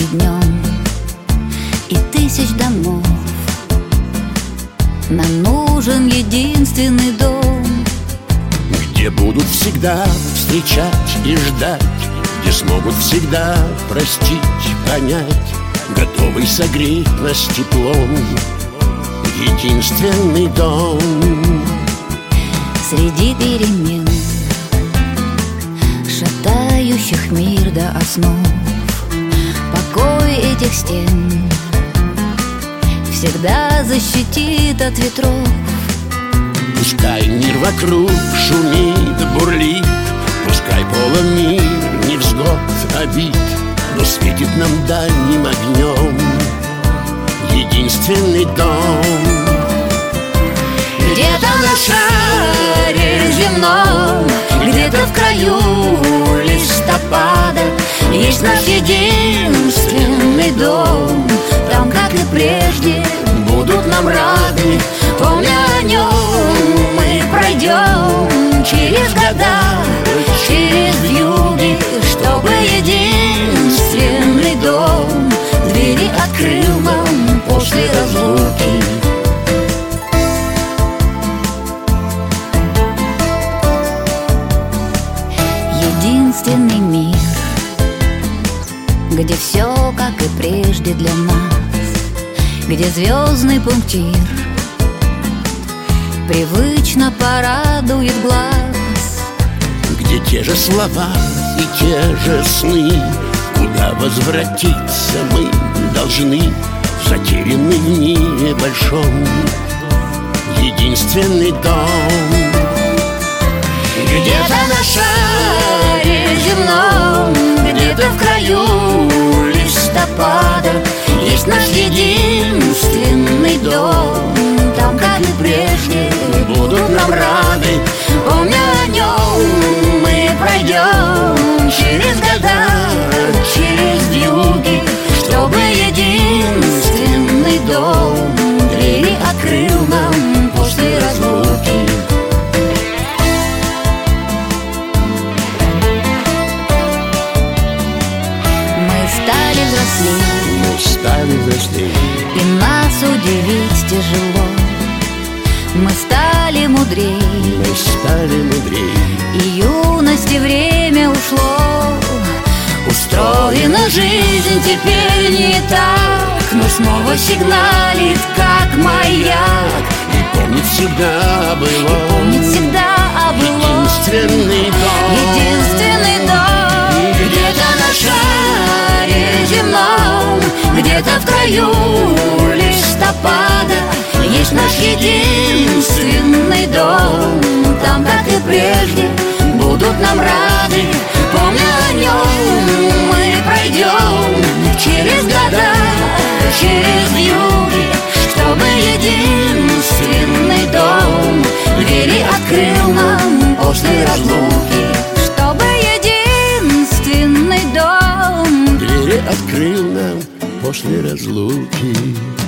днем и тысяч домов. Нам нужен единственный дом, где будут всегда встречать и ждать, где смогут всегда простить, понять, готовый согреть нас теплом. Единственный дом. Среди перемен, шатающих мир до основ, покой этих стен всегда защитит от ветров. Пускай мир вокруг шумит, бурлит, пускай полон мир невзгод, обид, но светит нам дальним огнем единственный дом. Где-то на шаре земном, где-то в краю листопада есть наш единственный дом. Там, как и прежде, будут нам рады. Помня о нем, мы пройдем через года, через вьюги, чтобы единственный дом двери открыл нам после разлуки. Единственный мир, где все, как и прежде для нас, где звездный пунктир привычно порадует глаз, где те же слова и те же сны, куда возвратиться мы должны, затерянный в мире большом единственный дом. Где-то на шаре земном, где-то в краю листопада есть наш единственный дом. Там, как и прежде, будут нам рады. Помня о нем, мы пройдем через года, через вьюги, чтобы единственный дом двери открыл нам после разлуки. Мы стали взрослее, и нас удивить тяжело. Мы стали мудрей, мы стали мудрее, и юности время ушло. Устроена жизнь теперь не так, но снова сигналит, как маяк. и помнит всегда было, Помнит всегда о былом. единственный дом. Единственный дом. Где-то на шаре земном, где-то в краю листопада есть наш единственный дом. Там, как и прежде, будут нам рады. Помня о нем, мы пройдем через года, через вьюги, чтобы единственный дом двери открыл нам после разлуки. Чтобы единственный дом Двери открыл нам после разлуки.